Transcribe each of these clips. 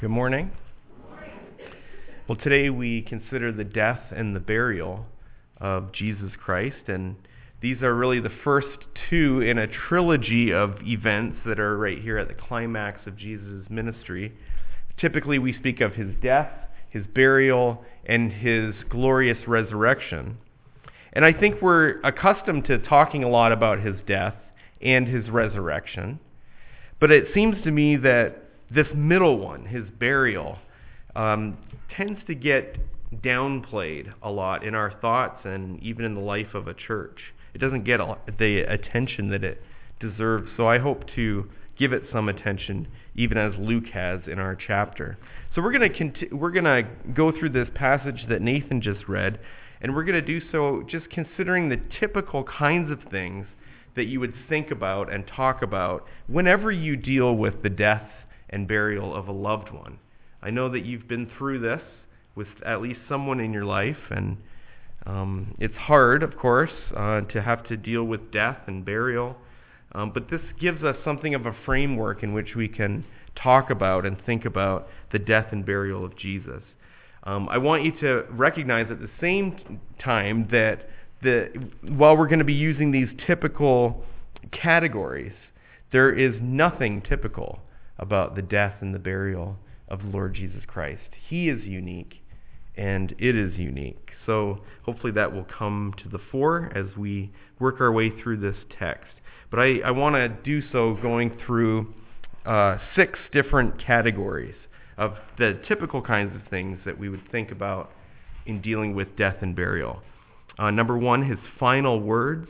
Good morning. Well, today we consider the death and the burial of Jesus Christ, and these are really the first two in a trilogy of events that are right here at the climax of Jesus' ministry. Typically, we speak of his death, his burial, and his glorious resurrection. And I think we're accustomed to talking a lot about his death and his resurrection, but it seems to me that this middle one, his burial, tends to get downplayed a lot in our thoughts and even in the life of a church. It doesn't get the attention that it deserves. So I hope to give it some attention, even as Luke has in our chapter. So we're going to go through this passage that Nathan just read, and we're going to do so just considering the typical kinds of things that you would think about and talk about whenever you deal with the death and burial of a loved one. I know that you've been through this with at least someone in your life, and it's hard, of course, to have to deal with death and burial, but this gives us something of a framework in which we can talk about and think about the death and burial of Jesus. I want you to recognize at the same time that while we're going to be using these typical categories, there is nothing typical about the death and the burial of the Lord Jesus Christ. He is unique, and it is unique. So hopefully that will come to the fore as we work our way through this text. But I want to do so going through 6 different categories of the typical kinds of things that we would think about in dealing with death and burial. Number 1, his final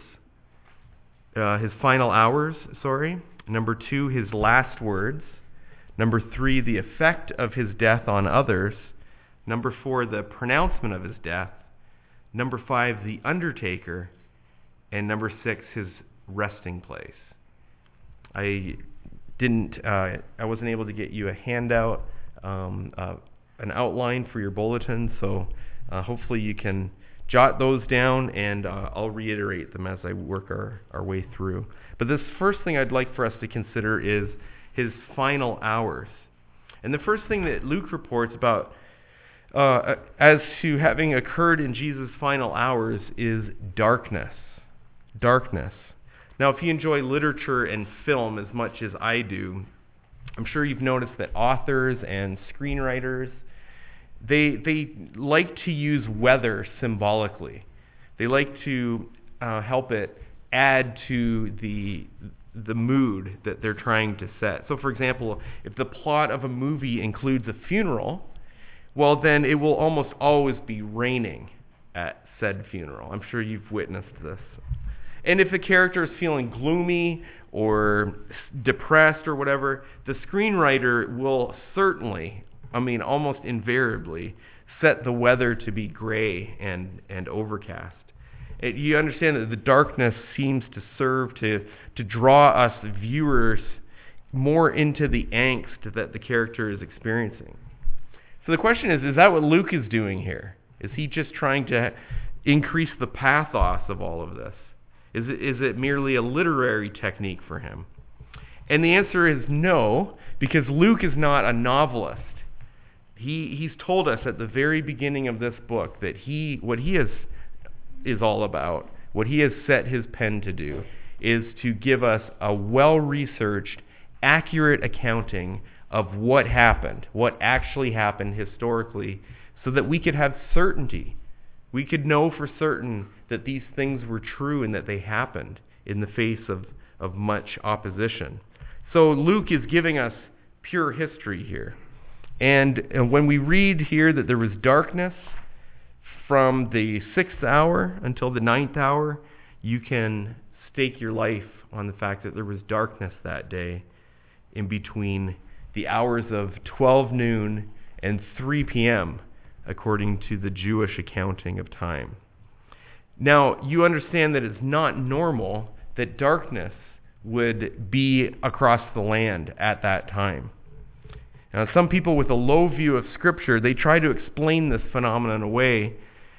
hours. Number 2, his last words. Number 3, the effect of his death on others. Number 4, the pronouncement of his death. Number 5, the undertaker. And number 6, his resting place. I wasn't able to get you a handout, an outline for your bulletin, so hopefully you can jot those down, and I'll reiterate them as I work our way through. But this first thing I'd like for us to consider is his final hours. And the first thing that Luke reports about as to having occurred in Jesus' final hours is darkness. Darkness. Now, if you enjoy literature and film as much as I do, I'm sure you've noticed that authors and screenwriters, they like to use weather symbolically. They like to help it add to the mood that they're trying to set. So, for example, if the plot of a movie includes a funeral, well, then it will almost always be raining at said funeral. I'm sure you've witnessed this. And if a character is feeling gloomy or depressed or whatever, the screenwriter will certainly, almost invariably, set the weather to be gray and overcast. You understand that the darkness seems to serve to draw us viewers more into the angst that the character is experiencing. So the question is that what Luke is doing here? Is he just trying to increase the pathos of all of this? Is it merely a literary technique for him? And the answer is no, because Luke is not a novelist. He's told us at the very beginning of this book that what he is all about, what he has set his pen to do, is to give us a well-researched, accurate accounting of what happened, what actually happened historically, so that we could have certainty. We could know for certain that these things were true and that they happened in the face of much opposition. So Luke is giving us pure history here. And when we read here that there was darkness from the 6th hour until the 9th hour, you can stake your life on the fact that there was darkness that day in between the hours of 12 noon and 3 p.m., according to the Jewish accounting of time. Now, you understand that it's not normal that darkness would be across the land at that time. Now, some people with a low view of Scripture, they try to explain this phenomenon away,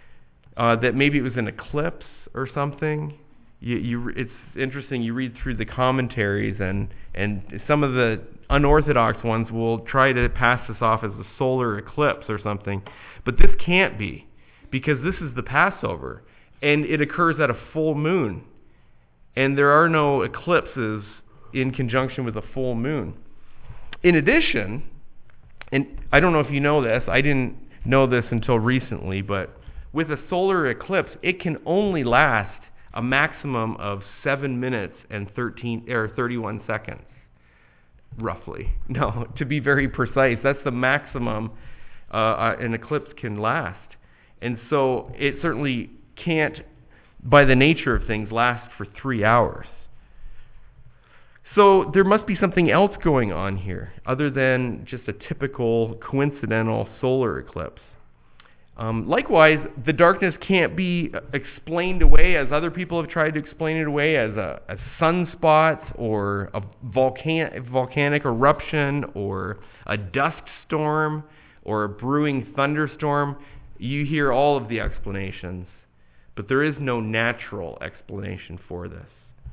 that maybe it was an eclipse or something. It's interesting, you read through the commentaries, and some of the unorthodox ones will try to pass this off as a solar eclipse or something. But this can't be, because this is the Passover, and it occurs at a full moon. And there are no eclipses in conjunction with a full moon. In addition, and I don't know if you know this, I didn't know this until recently, but with a solar eclipse, it can only last a maximum of 7 minutes and 31 seconds, roughly. No, to be very precise, that's the maximum an eclipse can last. And so it certainly can't, by the nature of things, last for 3 hours. So there must be something else going on here, other than just a typical coincidental solar eclipse. Likewise, the darkness can't be explained away as other people have tried to explain it away, as sunspots or a volcanic eruption or a dust storm or a brewing thunderstorm. You hear all of the explanations, but there is no natural explanation for this.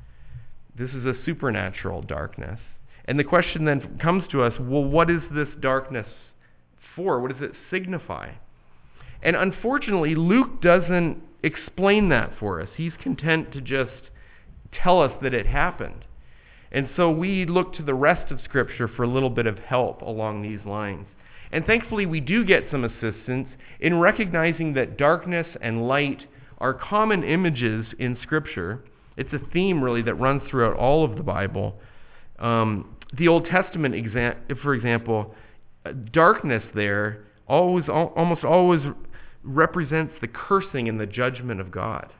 This is a supernatural darkness. And the question then comes to us, well, what is this darkness for? What does it signify? And unfortunately, Luke doesn't explain that for us. He's content to just tell us that it happened. And so we look to the rest of Scripture for a little bit of help along these lines. And thankfully, we do get some assistance in recognizing that darkness and light are common images in Scripture. It's a theme, really, that runs throughout all of the Bible. The Old Testament, for example, darkness there almost always represents the cursing and the judgment of God.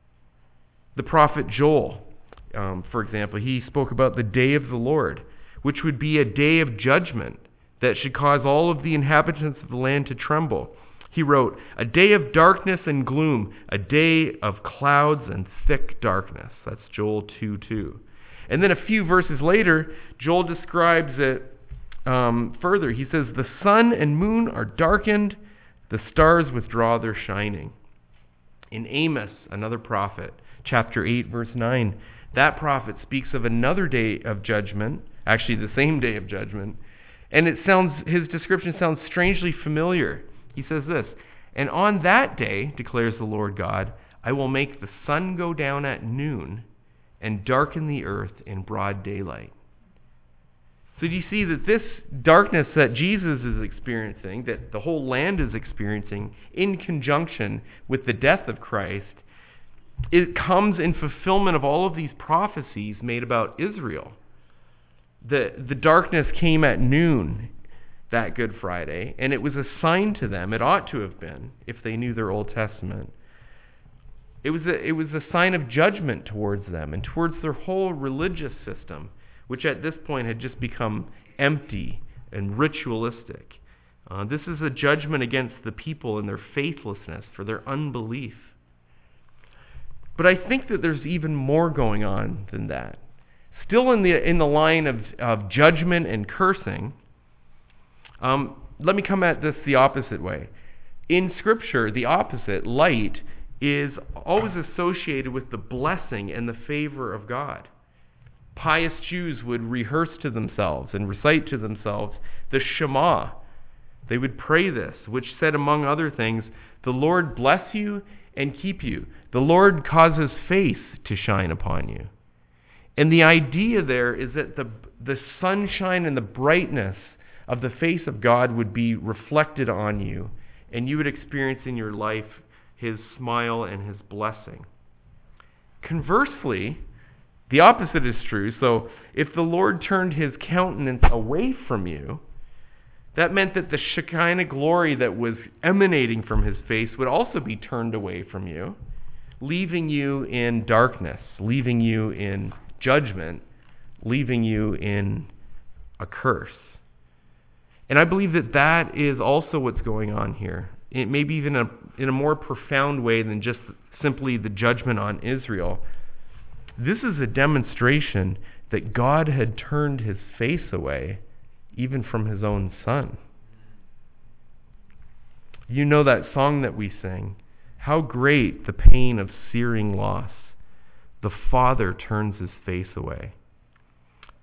The prophet Joel, for example, he spoke about the day of the Lord, which would be a day of judgment that should cause all of the inhabitants of the land to tremble. He wrote, "A day of darkness and gloom, a day of clouds and thick darkness." That's Joel 2:2. And then a few verses later, Joel describes it further. He says, "The sun and moon are darkened, the stars withdraw their shining." In Amos, another prophet, chapter 8, verse 9, that prophet speaks of another day of judgment, actually the same day of judgment, and his description sounds strangely familiar. He says this, "And on that day, declares the Lord God, I will make the sun go down at noon and darken the earth in broad daylight." So do you see that this darkness that Jesus is experiencing, that the whole land is experiencing in conjunction with the death of Christ, it comes in fulfillment of all of these prophecies made about Israel. The darkness came at noon that Good Friday, and it was a sign to them. It ought to have been, if they knew their Old Testament. It was a sign of judgment towards them and towards their whole religious system, which at this point had just become empty and ritualistic. This is a judgment against the people and their faithlessness, for their unbelief. But I think that there's even more going on than that. Still in the line of judgment and cursing, let me come at this the opposite way. In Scripture, the opposite, light, is always associated with the blessing and the favor of God. Pious Jews would rehearse to themselves and recite to themselves the Shema. They would pray this, which said, among other things, "The Lord bless you and keep you. The Lord cause his face to shine upon you." And the idea there is that the sunshine and the brightness of the face of God would be reflected on you, and you would experience in your life his smile and his blessing. Conversely, the opposite is true. So if the Lord turned his countenance away from you, that meant that the Shekinah glory that was emanating from his face would also be turned away from you, leaving you in darkness, leaving you in judgment, leaving you in a curse. And I believe that is also what's going on here. It maybe even in a more profound way than just simply the judgment on Israel. This is a demonstration that God had turned his face away, even from his own Son. You know that song that we sing, "How great the pain of searing loss, the Father turns his face away."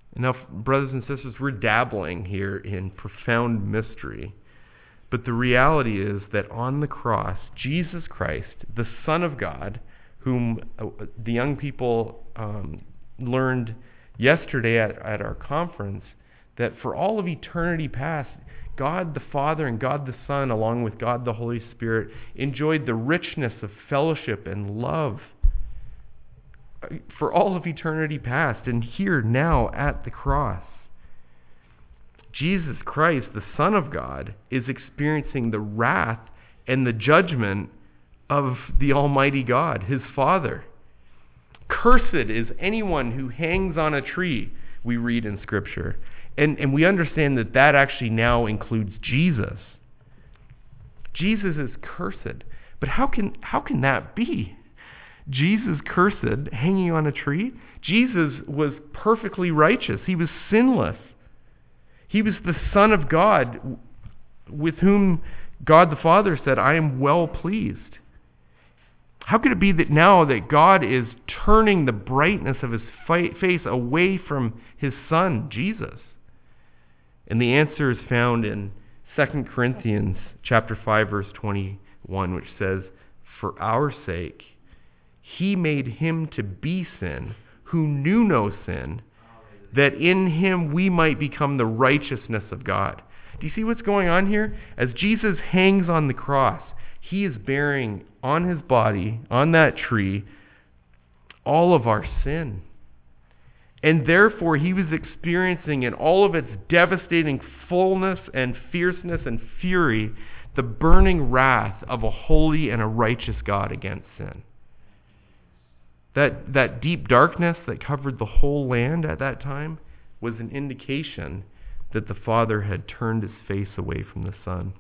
And now, brothers and sisters, we're dabbling here in profound mystery. But the reality is that on the cross, Jesus Christ, the Son of God, whom the young people learned yesterday at our conference, that for all of eternity past, God the Father and God the Son, along with God the Holy Spirit, enjoyed the richness of fellowship and love for all of eternity past, and here now at the cross. Jesus Christ, the Son of God, is experiencing the wrath and the judgment of the Almighty God, his Father. Cursed is anyone who hangs on a tree, we read in Scripture. And we understand that actually now includes Jesus. Jesus is cursed. But how can that be? Jesus cursed, hanging on a tree? Jesus was perfectly righteous. He was sinless. He was the Son of God, with whom God the Father said, I am well pleased. How could it be that now that God is turning the brightness of his face away from his Son, Jesus? And the answer is found in 2 Corinthians chapter 5, verse 21, which says, for our sake, he made him to be sin, who knew no sin, that in him we might become the righteousness of God. Do you see what's going on here? As Jesus hangs on the cross, he is bearing on his body, on that tree, all of our sin. And therefore, he was experiencing in all of its devastating fullness and fierceness and fury the burning wrath of a holy and a righteous God against sin. That deep darkness that covered the whole land at that time was an indication that the Father had turned his face away from the Son.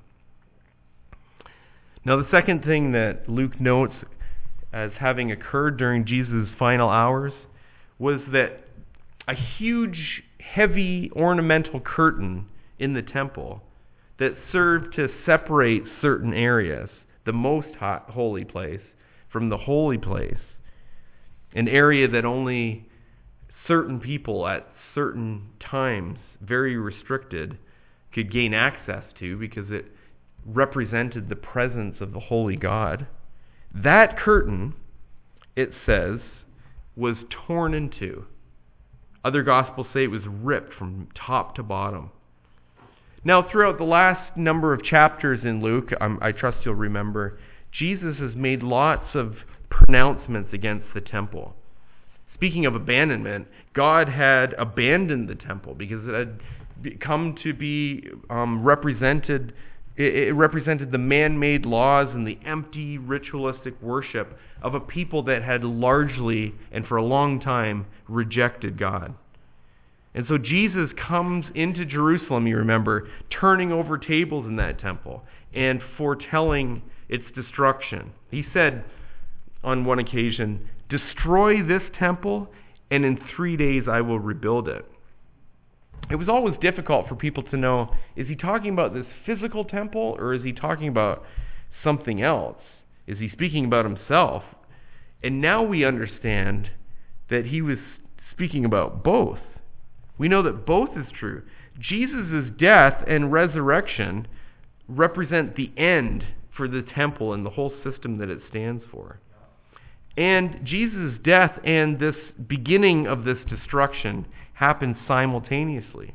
Now, the second thing that Luke notes as having occurred during Jesus' final hours was that a huge, heavy, ornamental curtain in the temple that served to separate certain areas, the most holy place from the holy place, an area that only certain people at certain times, very restricted, could gain access to because it represented the presence of the holy God. That curtain, it says, was torn in two. Other Gospels say it was ripped from top to bottom. Now, throughout the last number of chapters in Luke, I trust you'll remember, Jesus has made lots of pronouncements against the temple. Speaking of abandonment, God had abandoned the temple because it had come to be represented. It represented the man-made laws and the empty ritualistic worship of a people that had largely and for a long time rejected God. And so Jesus comes into Jerusalem, you remember, turning over tables in that temple and foretelling its destruction. He said on one occasion, destroy this temple, and in 3 days I will rebuild it. It was always difficult for people to know, is he talking about this physical temple or is he talking about something else? Is he speaking about himself? And now we understand that he was speaking about both. We know that both is true. Jesus' death and resurrection represent the end for the temple and the whole system that it stands for. And Jesus' death and this beginning of this destruction happen simultaneously.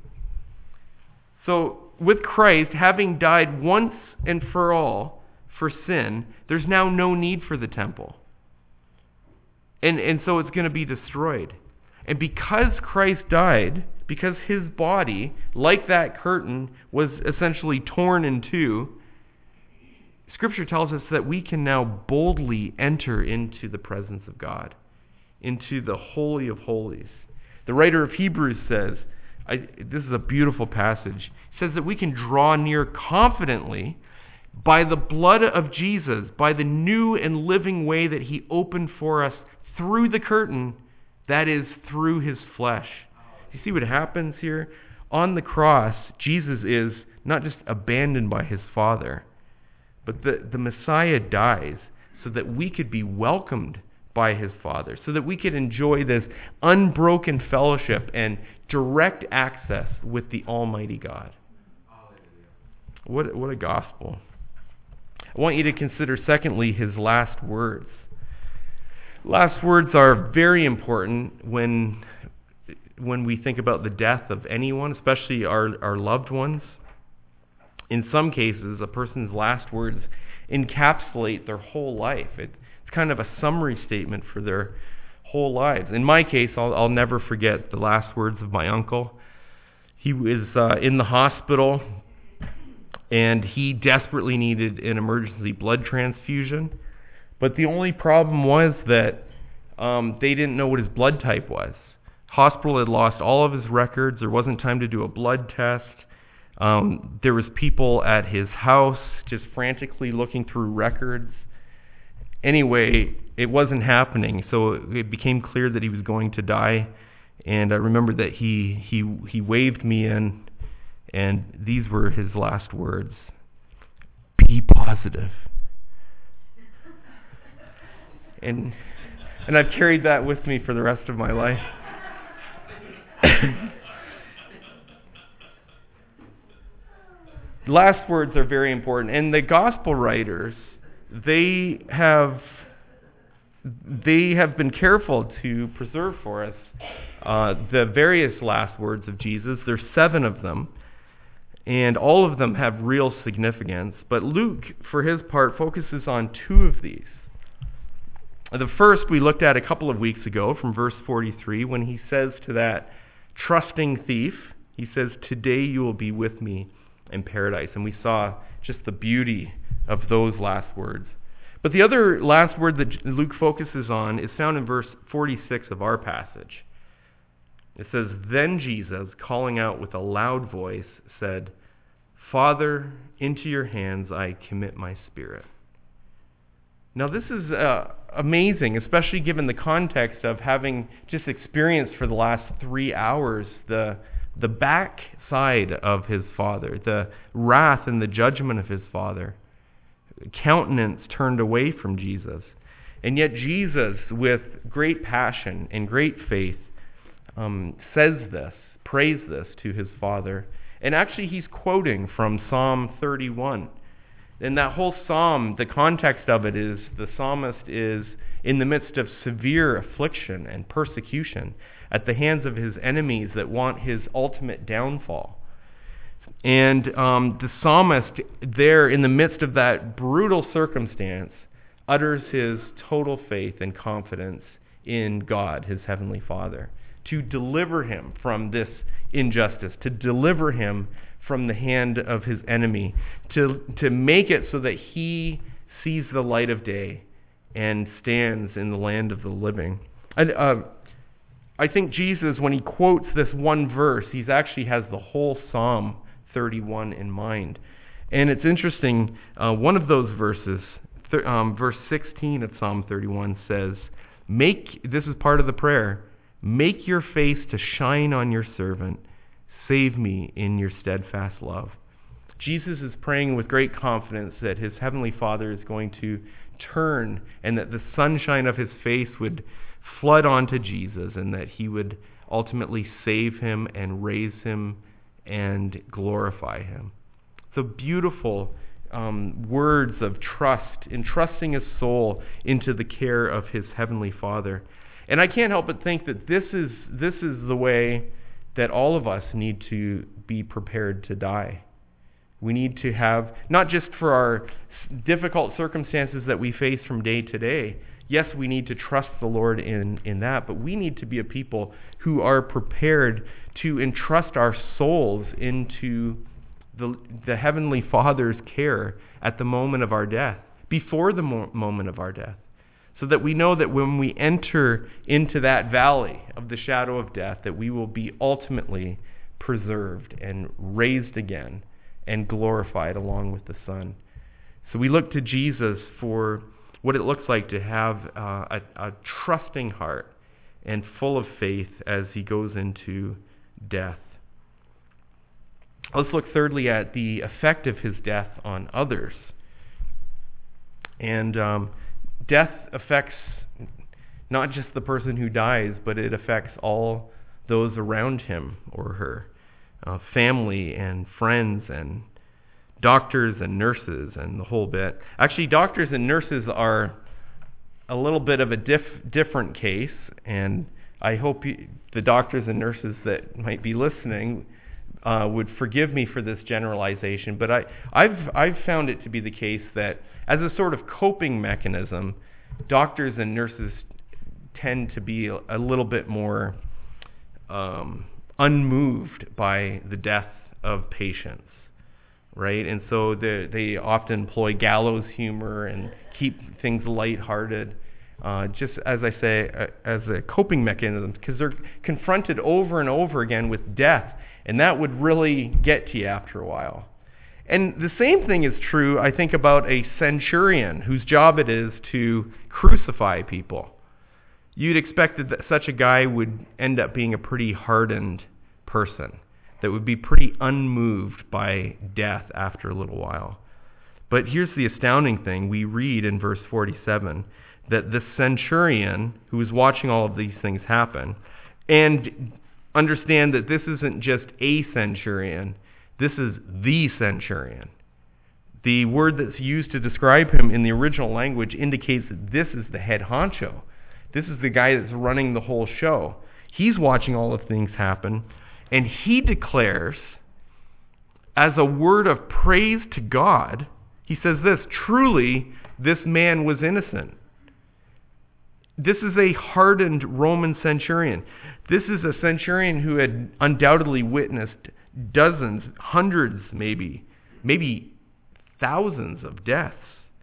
So with Christ, having died once and for all for sin, there's now no need for the temple. And so it's going to be destroyed. And because Christ died, because his body, like that curtain, was essentially torn in two, Scripture tells us that we can now boldly enter into the presence of God, into the Holy of Holies. The writer of Hebrews says, this is a beautiful passage, he says that we can draw near confidently by the blood of Jesus, by the new and living way that he opened for us through the curtain, that is, through his flesh. You see what happens here? On the cross, Jesus is not just abandoned by his Father, but the Messiah dies so that we could be welcomed by his Father, so that we could enjoy this unbroken fellowship and direct access with the Almighty God. What a gospel. I want you to consider, secondly, his last words. Last words are very important when we think about the death of anyone, especially our loved ones. In some cases, a person's last words encapsulate their whole life. It's kind of a summary statement for their whole lives. In my case, I'll never forget the last words of my uncle. He was in the hospital, and he desperately needed an emergency blood transfusion. But the only problem was that they didn't know what his blood type was. Hospital had lost all of his records. There wasn't time to do a blood test. There was people at his house just frantically looking through records. Anyway, it wasn't happening, so it became clear that he was going to die. And I remember that he waved me in, and these were his last words: "Be positive." And I've carried that with me for the rest of my life. Last words are very important, and the gospel writers, they have been careful to preserve for us the various last words of Jesus. There's 7 of them, and all of them have real significance. But Luke, for his part, focuses on 2 of these. The first we looked at a couple of weeks ago from verse 43, when he says to that trusting thief, he says, "Today you will be with me in paradise." And we saw just the beauty of those last words. But the other last word that Luke focuses on is found in verse 46 of our passage. It says, "Then Jesus, calling out with a loud voice, said, 'Father, into your hands I commit my spirit.'" Now this is amazing, especially given the context of having just experienced for the last 3 hours the backside of his Father, the wrath and the judgment of his Father. Countenance turned away from Jesus. And yet Jesus, with great passion and great faith, says this, prays this to his Father. And actually he's quoting from Psalm 31. And that whole psalm, the context of it is the psalmist is in the midst of severe affliction and persecution at the hands of his enemies that want his ultimate downfall. And the psalmist there in the midst of that brutal circumstance utters his total faith and confidence in God, his heavenly Father, to deliver him from this injustice, to deliver him from the hand of his enemy, to make it so that he sees the light of day and stands in the land of the living. And I think Jesus, when he quotes this one verse, he actually has the whole Psalm 31 in mind. And it's interesting, one of those verses, verse 16 of Psalm 31 says, this is part of the prayer, "Make your face to shine on your servant. Save me in your steadfast love." Jesus is praying with great confidence that his heavenly Father is going to turn and that the sunshine of his face would flood onto Jesus and that he would ultimately save him and raise him and glorify him. So beautiful words of trust, entrusting his soul into the care of his heavenly Father. And I can't help but think that this is the way that all of us need to be prepared to die. We need to have, not just for our difficult circumstances that we face from day to day, yes, we need to trust the Lord in that, but we need to be a people who are prepared to entrust our souls into the Heavenly Father's care at the moment of our death, before the moment of our death, so that we know that when we enter into that valley of the shadow of death, that we will be ultimately preserved and raised again and glorified along with the Son. So we look to Jesus for what it looks like to have a trusting heart and full of faith as he goes into death. Let's look thirdly at the effect of his death on others. And death affects not just the person who dies, but it affects all those around him or her, family and friends and doctors and nurses and the whole bit. Actually, doctors and nurses are a little bit of a different case, and I hope the doctors and nurses that might be listening would forgive me for this generalization, but I've found it to be the case that as a sort of coping mechanism, doctors and nurses tend to be a little bit more unmoved by the death of patients, right? And so they often employ gallows humor and keep things lighthearted, just as I say, as a coping mechanism, because they're confronted over and over again with death, and that would really get to you after a while. And the same thing is true, I think, about a centurion whose job it is to crucify people. You'd expect that such a guy would end up being a pretty hardened person that would be pretty unmoved by death after a little while. But here's the astounding thing. We read in verse 47 that the centurion who was watching all of these things happen, and understand that this isn't just a centurion, this is the centurion. The word that's used to describe him in the original language indicates that this is the head honcho. This is the guy that's running the whole show. He's watching all of things happen, and he declares, as a word of praise to God, he says this: truly, this man was innocent. This is a hardened Roman centurion. This is a centurion who had undoubtedly witnessed dozens, hundreds maybe thousands of deaths.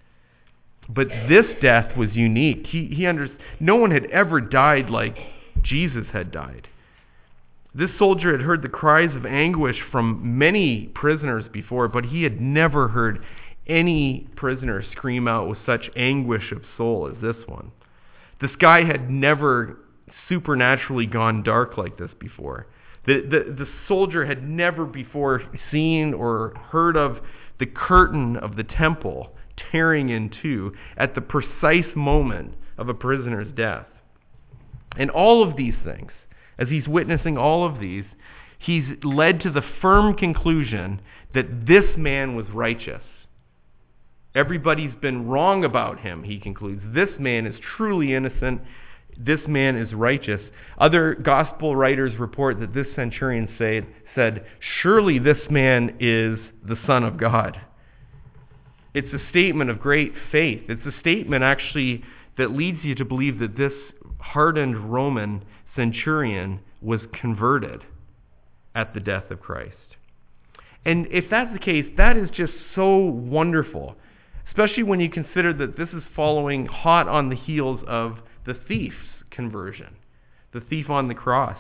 But this death was unique. No one had ever died like Jesus had died. This soldier had heard the cries of anguish from many prisoners before, but he had never heard any prisoner scream out with such anguish of soul as this one. The sky had never supernaturally gone dark like this before. The soldier had never before seen or heard of the curtain of the temple tearing in two at the precise moment of a prisoner's death. And all of these things, as he's witnessing all of these, he's led to the firm conclusion that this man was righteous. Everybody's been wrong about him, he concludes. This man is truly innocent. This man is righteous. Other gospel writers report that this centurion said, surely this man is the Son of God. It's a statement of great faith. It's a statement actually that leads you to believe that this hardened Roman centurion was converted at the death of Christ. And if that's the case, that is just so wonderful, especially when you consider that this is following hot on the heels of the thief's conversion, the thief on the cross.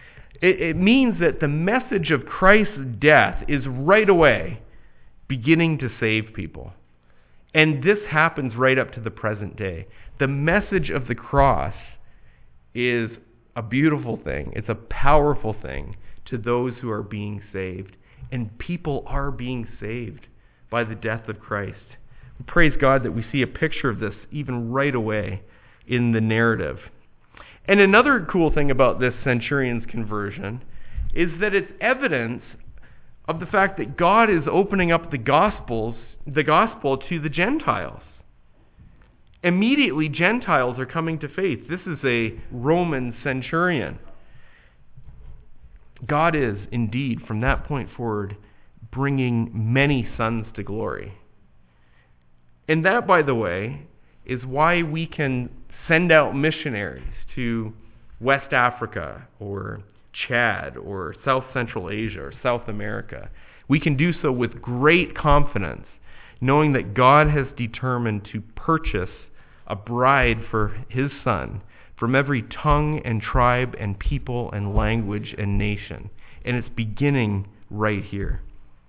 It means that the message of Christ's death is right away beginning to save people. And this happens right up to the present day. The message of the cross is a beautiful thing. It's a powerful thing to those who are being saved. And people are being saved by the death of Christ. We praise God that we see a picture of this even right away in the narrative. And another cool thing about this centurion's conversion is that it's evidence of the fact that God is opening up the gospel to the Gentiles. Immediately, Gentiles are coming to faith. This is a Roman centurion. God is indeed, from that point forward, bringing many sons to glory. And that, by the way, is why we can send out missionaries to West Africa or Chad or South Central Asia or South America. We can do so with great confidence, knowing that God has determined to purchase a bride for his Son from every tongue and tribe and people and language and nation. And it's beginning right here.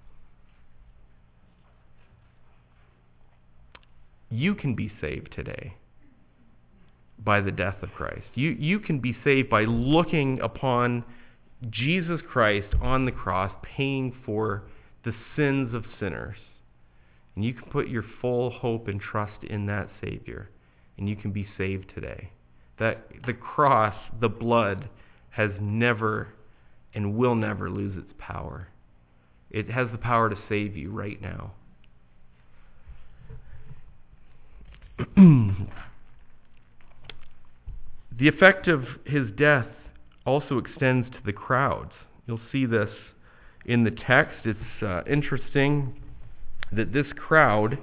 You can be saved today by the death of Christ. You can be saved by looking upon Jesus Christ on the cross, paying for the sins of sinners. And you can put your full hope and trust in that Savior, and you can be saved today. That the cross, the blood, has never and will never lose its power. It has the power to save you right now. The effect of his death also extends to the crowds. You'll see this in the text. It's interesting that this crowd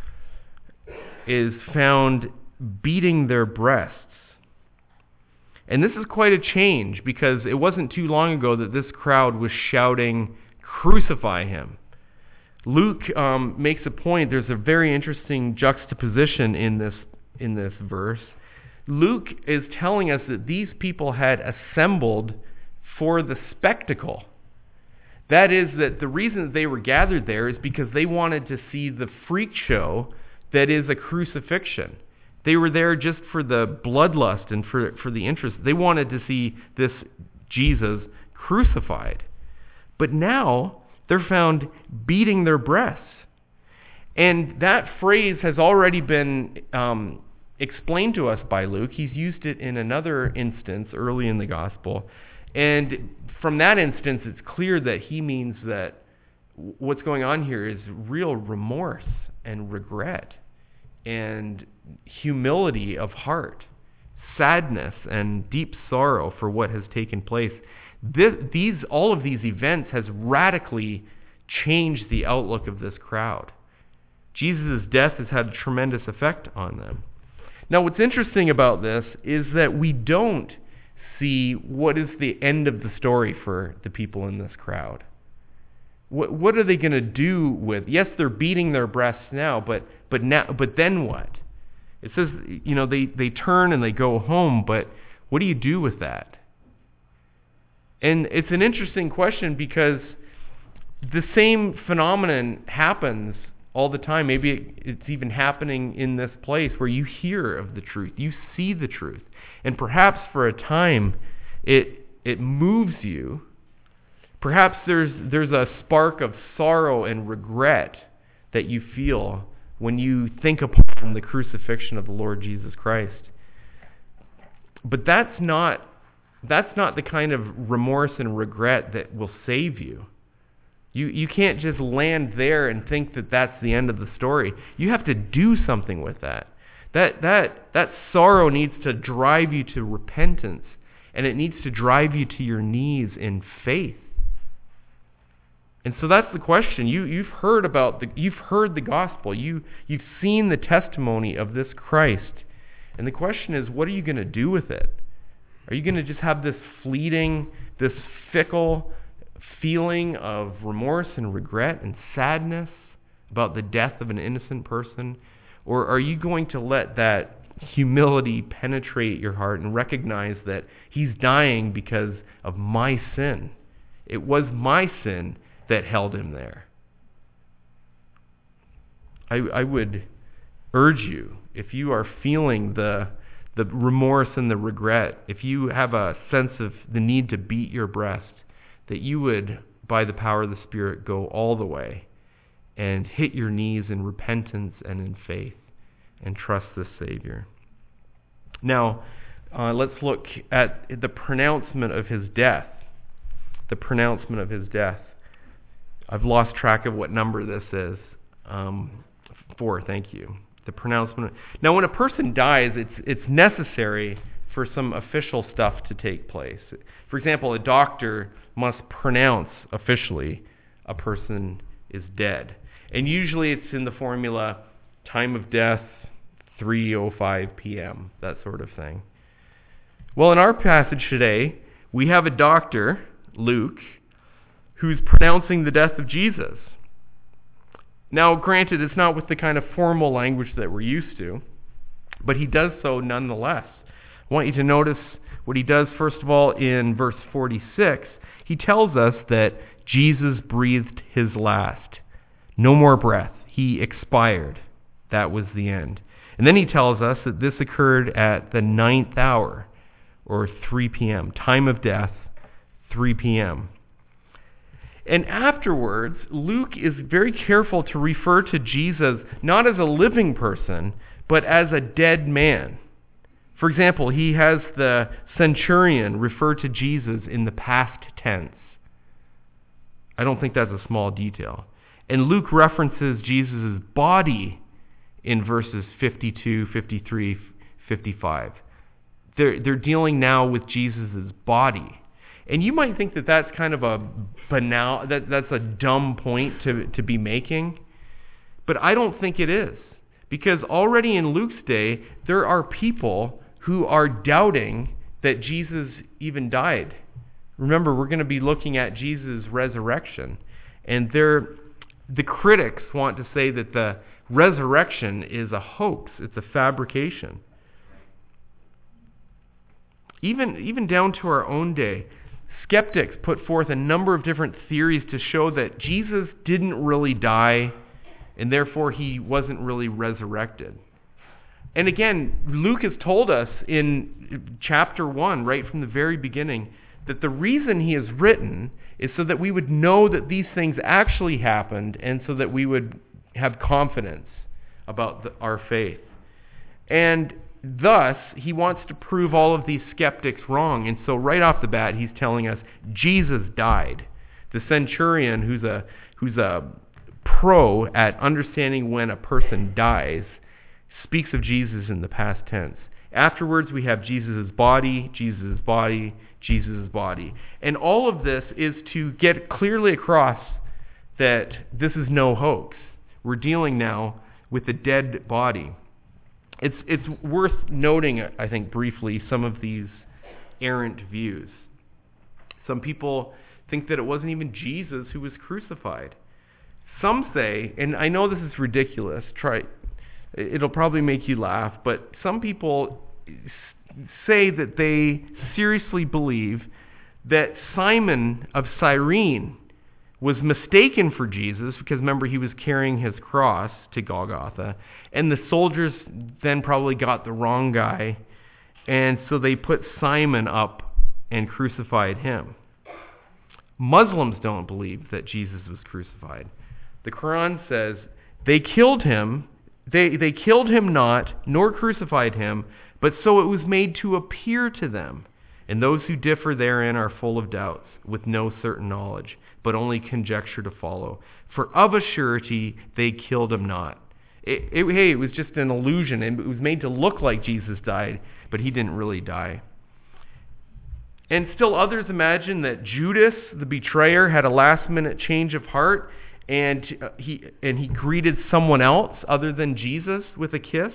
is found beating their breasts. And this is quite a change, because it wasn't too long ago that this crowd was shouting, "Crucify him." Luke makes a point. There's a very interesting juxtaposition in this verse. Luke is telling us that these people had assembled for the spectacle. That is, that the reason that they were gathered there is because they wanted to see the freak show that is a crucifixion. They were there just for the bloodlust and for the interest. They wanted to see this Jesus crucified. But now they're found beating their breasts. And that phrase has already been explained to us by Luke. He's used it in another instance early in the gospel. And from that instance, it's clear that he means that what's going on here is real remorse and regret and humility of heart, sadness and deep sorrow for what has taken place. All of these events has radically changed the outlook of this crowd. Jesus' death has had a tremendous effect on them. Now, what's interesting about this is that we don't see what is the end of the story for the people in this crowd. What are they going to do with? Yes, they're beating their breasts now, but then what? It says, they turn and they go home, but what do you do with that? And it's an interesting question, because the same phenomenon happens all the time. Maybe it's even happening in this place where you hear of the truth, you see the truth, and perhaps for a time it moves you. Perhaps there's a spark of sorrow and regret that you feel when you think upon the crucifixion of the Lord Jesus Christ. But that's not the kind of remorse and regret that will save you. You can't just land there and think that that's the end of the story. You have to do something with that. That sorrow needs to drive you to repentance, and it needs to drive you to your knees in faith. And so that's the question. You've heard the gospel. You've seen the testimony of this Christ. And the question is, what are you going to do with it? Are you going to just have this fleeting, this fickle feeling of remorse and regret and sadness about the death of an innocent person? Or are you going to let that humility penetrate your heart and recognize that he's dying because of my sin? It was my sin that held him there. I would urge you, if you are feeling the remorse and the regret, if you have a sense of the need to beat your breast, that you would, by the power of the Spirit, go all the way and hit your knees in repentance and in faith and trust the Savior. Now, let's look at the pronouncement of his death. The pronouncement of his death. I've lost track of what number this is. 4, thank you. The pronouncement. Now, when a person dies, it's necessary for some official stuff to take place. For example, a doctor must pronounce officially a person is dead. And usually it's in the formula, time of death, 3:05 p.m., that sort of thing. Well, in our passage today, we have a doctor, Luke, who's pronouncing the death of Jesus. Now, granted, it's not with the kind of formal language that we're used to, but he does so nonetheless. I want you to notice what he does, first of all, in verse 46. He tells us that Jesus breathed his last. No more breath. He expired. That was the end. And then he tells us that this occurred at the 9th hour, or 3 p.m., time of death, 3 p.m. And afterwards, Luke is very careful to refer to Jesus not as a living person, but as a dead man. For example, he has the centurion refer to Jesus in the past tense. I don't think that's a small detail. And Luke references Jesus' body in verses 52, 53, 55. They're dealing now with Jesus' body. And you might think that that's kind of a banal, that's a dumb point to be making. But I don't think it is. Because already in Luke's day, there are people who are doubting that Jesus even died. Remember, we're going to be looking at Jesus' resurrection. And the critics want to say that the resurrection is a hoax. It's a fabrication. Even down to our own day, skeptics put forth a number of different theories to show that Jesus didn't really die, and therefore he wasn't really resurrected. And again, Luke has told us in chapter 1, right from the very beginning, that the reason he has written is so that we would know that these things actually happened, and so that we would have confidence about our faith. And thus, he wants to prove all of these skeptics wrong. And so right off the bat, he's telling us Jesus died. The centurion, who's a pro at understanding when a person dies, speaks of Jesus in the past tense. Afterwards, we have Jesus' body, Jesus' body, Jesus' body. And all of this is to get clearly across that this is no hoax. We're dealing now with a dead body. It's worth noting, I think, briefly, some of these errant views. Some people think that it wasn't even Jesus who was crucified. Some say, and I know this is ridiculous, it'll probably make you laugh, but some people say that they seriously believe that Simon of Cyrene was mistaken for Jesus, because remember, he was carrying his cross to Golgotha, and the soldiers then probably got the wrong guy, and so they put Simon up and crucified him. Muslims don't believe that Jesus was crucified. The Quran says they killed him, they killed him not, nor crucified him, but so it was made to appear to them. And those who differ therein are full of doubts, with no certain knowledge, but only conjecture to follow. For of a surety they killed him not. It was just an illusion, and it was made to look like Jesus died, but he didn't really die. And still others imagine that Judas, the betrayer, had a last-minute change of heart, and he greeted someone else other than Jesus with a kiss,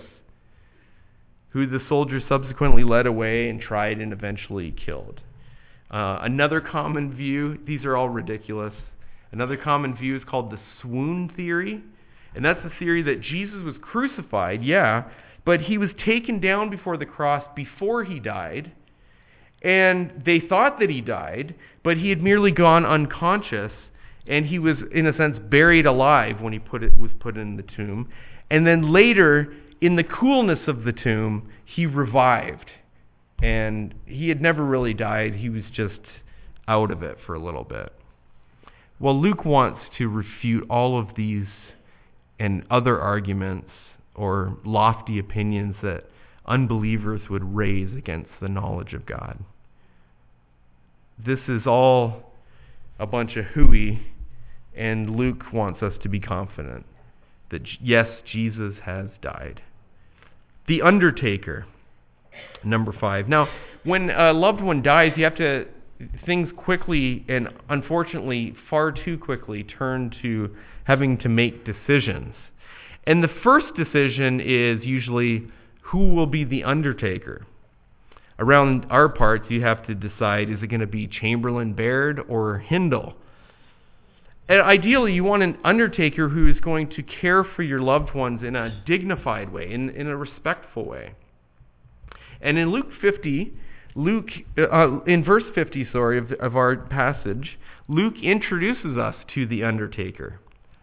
who the soldiers subsequently led away and tried and eventually killed. Another common view, these are all ridiculous, another common view is called the swoon theory. And that's the theory that Jesus was crucified, yeah, but he was taken down before the cross before he died. And they thought that he died, but he had merely gone unconscious, and he was, in a sense, buried alive when he was put in the tomb. And then later, in the coolness of the tomb, he revived. And he had never really died. He was just out of it for a little bit. Well, Luke wants to refute all of these and other arguments or lofty opinions that unbelievers would raise against the knowledge of God. This is all a bunch of hooey, and Luke wants us to be confident that yes, Jesus has died. The undertaker, number 5. Now, when a loved one dies, things quickly and unfortunately far too quickly turn to having to make decisions. And the first decision is usually who will be the undertaker. Around our parts, you have to decide, is it going to be Chamberlain Baird or Hindle? And ideally, you want an undertaker who is going to care for your loved ones in a dignified way, in a respectful way. And in Luke 50, in verse 50, of our passage, Luke introduces us to the undertaker,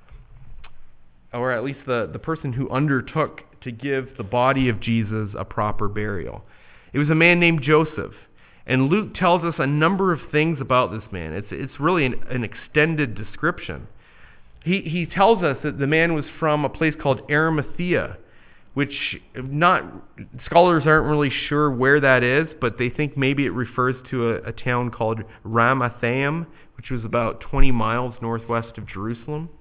or at least the person who undertook to give the body of Jesus a proper burial. It was a man named Joseph, and Luke tells us a number of things about this man. It's really an extended description. He tells us that the man was from a place called Arimathea, which scholars aren't really sure where that is, but they think maybe it refers to a town called Ramathaim, which was about 20 miles northwest of Jerusalem.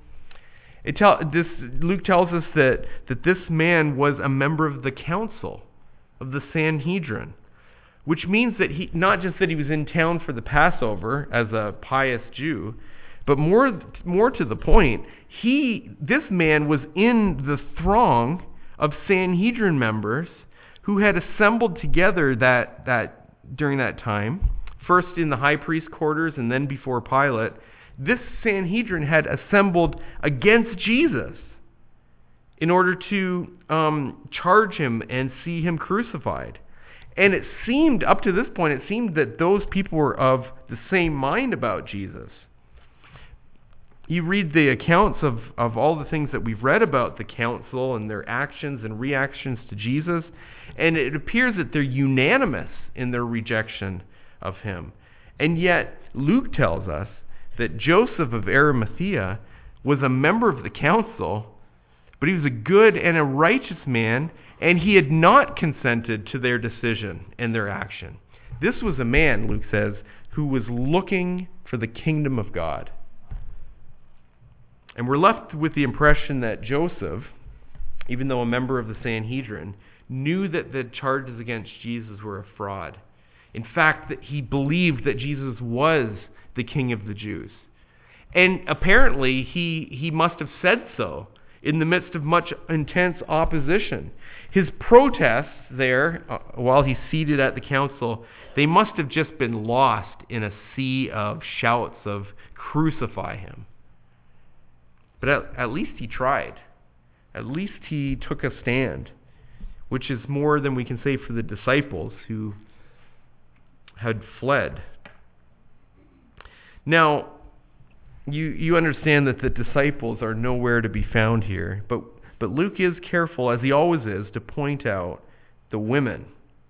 Luke tells us that this man was a member of the council of the Sanhedrin, which means that he not just that he was in town for the Passover as a pious Jew, but more to the point, this man was in the throng of Sanhedrin members who had assembled together that during that time, first in the high priest's quarters and then before Pilate. This Sanhedrin had assembled against Jesus in order to charge him and see him crucified. And it seemed, up to this point, that those people were of the same mind about Jesus. You read the accounts of all the things that we've read about the council and their actions and reactions to Jesus, and it appears that they're unanimous in their rejection of him. And yet, Luke tells us that Joseph of Arimathea was a member of the council, but he was a good and a righteous man, and he had not consented to their decision and their action. This was a man, Luke says, who was looking for the kingdom of God. And we're left with the impression that Joseph, even though a member of the Sanhedrin, knew that the charges against Jesus were a fraud. In fact, that he believed that Jesus was the King of the Jews. And apparently he must have said so in the midst of much intense opposition. His protests there, while he's seated at the council, they must have just been lost in a sea of shouts of "Crucify him." But at least he tried. At least he took a stand, which is more than we can say for the disciples who had fled. Now, you understand that the disciples are nowhere to be found here, but Luke is careful, as he always is, to point out the women.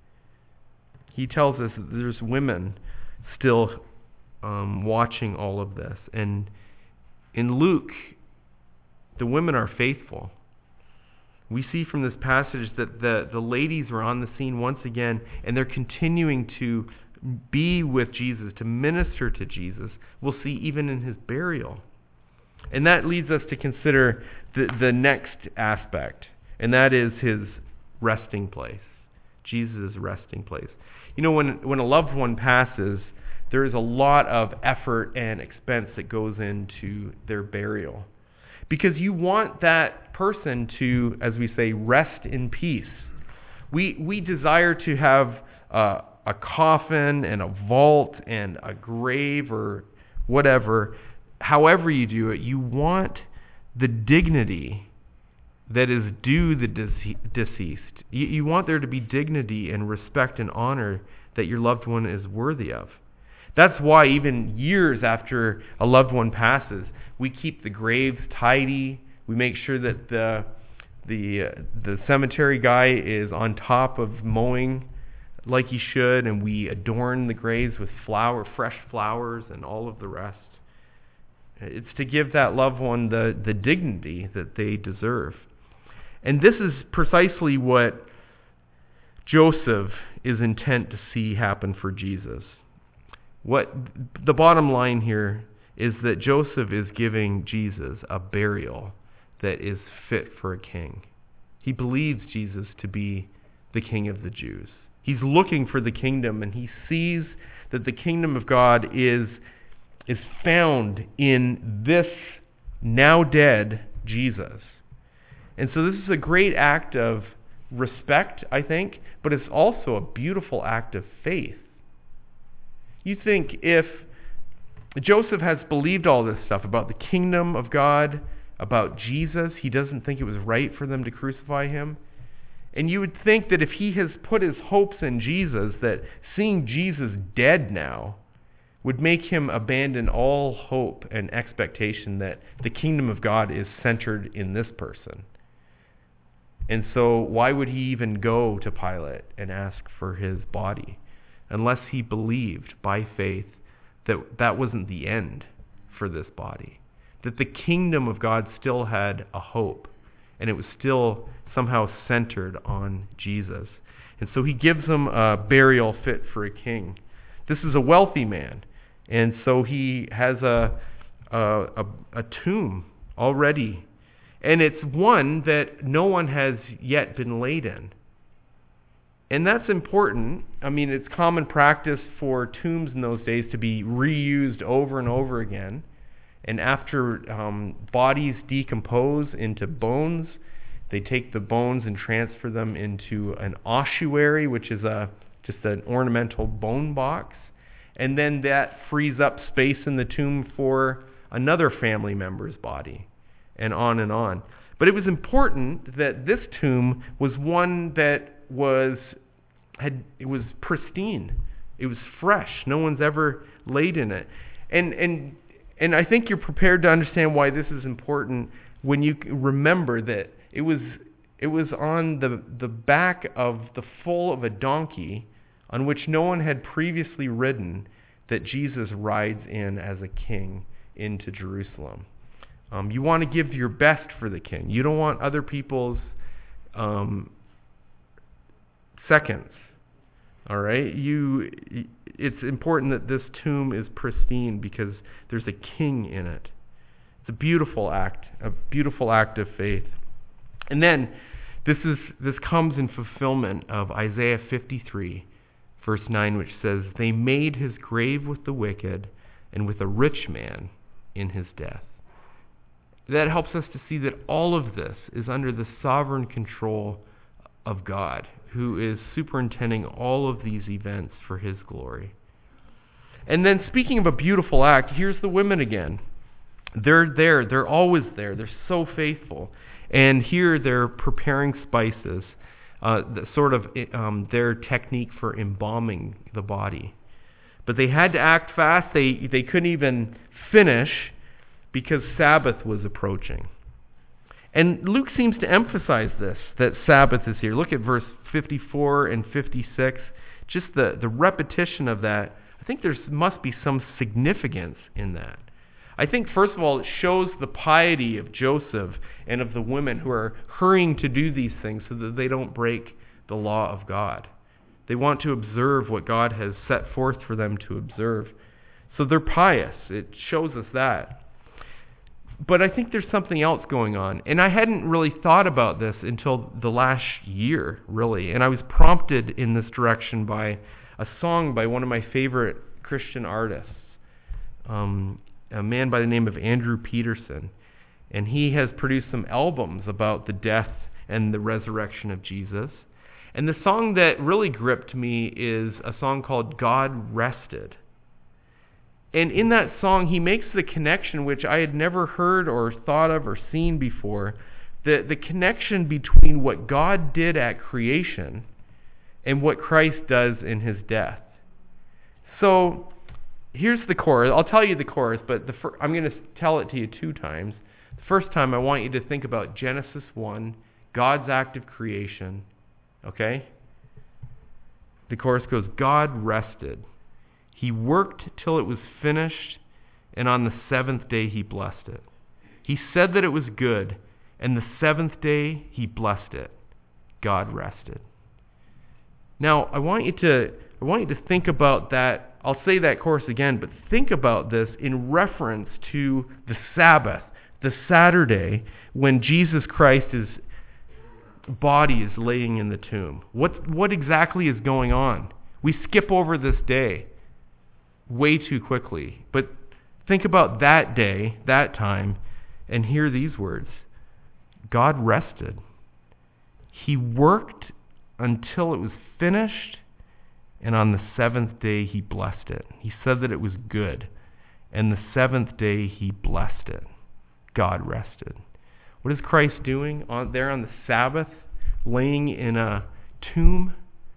He tells us that there's women still watching all of this. And in Luke, the women are faithful. We see from this passage that the ladies are on the scene once again, and they're continuing to be with Jesus, to minister to Jesus. We'll see even in his burial. And that leads us to consider the next aspect, and that is his resting place, Jesus' resting place. You know, when a loved one passes, there is a lot of effort and expense that goes into their burial, because you want that person to, as we say, rest in peace. We desire to have a coffin and a vault and a grave or whatever. However you do it, you want the dignity that is due the deceased. You want there to be dignity and respect and honor that your loved one is worthy of. That's why even years after a loved one passes, we keep the graves tidy. We make sure that the cemetery guy is on top of mowing like he should, and we adorn the graves with fresh flowers and all of the rest. It's to give that loved one the dignity that they deserve. And this is precisely what Joseph is intent to see happen for Jesus. What the bottom line here is that Joseph is giving Jesus a burial that is fit for a king. He believes Jesus to be the King of the Jews. He's looking for the kingdom, and he sees that the kingdom of God is found in this now dead Jesus. And so this is a great act of respect, I think, but it's also a beautiful act of faith. You think if Joseph has believed all this stuff about the kingdom of God, about Jesus, he doesn't think it was right for them to crucify him. And you would think that if he has put his hopes in Jesus, that seeing Jesus dead now would make him abandon all hope and expectation that the kingdom of God is centered in this person. And so why would he even go to Pilate and ask for his body unless he believed by faith that that wasn't the end for this body, that the kingdom of God still had a hope and it was still somehow centered on Jesus. And so he gives him a burial fit for a king. This is a wealthy man, and so he has a tomb already. And it's one that no one has yet been laid in. And that's important. I mean, it's common practice for tombs in those days to be reused over and over again. And after bodies decompose into bones, they take the bones and transfer them into an ossuary, which is just an ornamental bone box. And then that frees up space in the tomb for another family member's body, and on and on. But it was important that this tomb was one that was pristine. It was fresh. No one's ever laid in it. And I think you're prepared to understand why this is important when you remember that it was on the back of the foal of a donkey on which no one had previously ridden that Jesus rides in as a king into Jerusalem. You want to give your best for the king. You don't want other people's seconds. All right? It's important that this tomb is pristine because there's a king in it. It's a beautiful act of faith. And then this comes in fulfillment of Isaiah 53, verse 9, which says, "They made his grave with the wicked and with a rich man in his death." That helps us to see that all of this is under the sovereign control of God, who is superintending all of these events for his glory. And then, speaking of a beautiful act, here's the women again. They're there. They're always there. They're so faithful. And here they're preparing spices, their technique for embalming the body. But they had to act fast. They couldn't even finish because Sabbath was approaching. And Luke seems to emphasize this, that Sabbath is here. Look at verse 54 and 56. Just the repetition of that. I think there must be some significance in that. I think, first of all, it shows the piety of Joseph and of the women who are hurrying to do these things so that they don't break the law of God. They want to observe what God has set forth for them to observe. So they're pious. It shows us that. But I think there's something else going on. And I hadn't really thought about this until the last year, really. And I was prompted in this direction by a song by one of my favorite Christian artists, a man by the name of Andrew Peterson. And he has produced some albums about the death and the resurrection of Jesus. And the song that really gripped me is a song called "God Rested." And in that song, he makes the connection, which I had never heard or thought of or seen before, the connection between what God did at creation and what Christ does in his death. So here's the chorus. I'll tell you the chorus, but I'm going to tell it to you 2 times. The first time, I want you to think about Genesis 1, God's act of creation. Okay? The chorus goes, "God rested. He worked till it was finished, and on the 7th day he blessed it. He said that it was good, and the 7th day he blessed it. God rested." Now, I want you to think about that. I'll say that chorus again, but think about this in reference to the Sabbath, the Saturday, when Jesus Christ's body is laying in the tomb. What exactly is going on? We skip over this day way too quickly. But think about that day, that time, and hear these words. God rested. He worked until it was finished, and on the 7th day he blessed it. He said that it was good, and the 7th day he blessed it. God rested. What is Christ doing there on the Sabbath, laying in a tomb?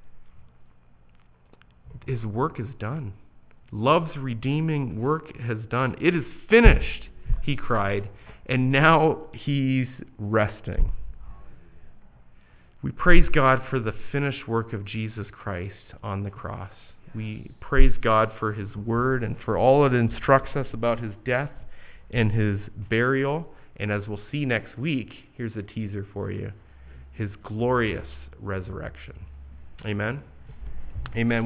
His work is done. Love's redeeming work has done. It is finished, he cried, and now he's resting. We praise God for the finished work of Jesus Christ on the cross. We praise God for his word and for all it instructs us about his death and his burial And as we'll see next week, here's a teaser for you, his glorious resurrection. Amen? Amen.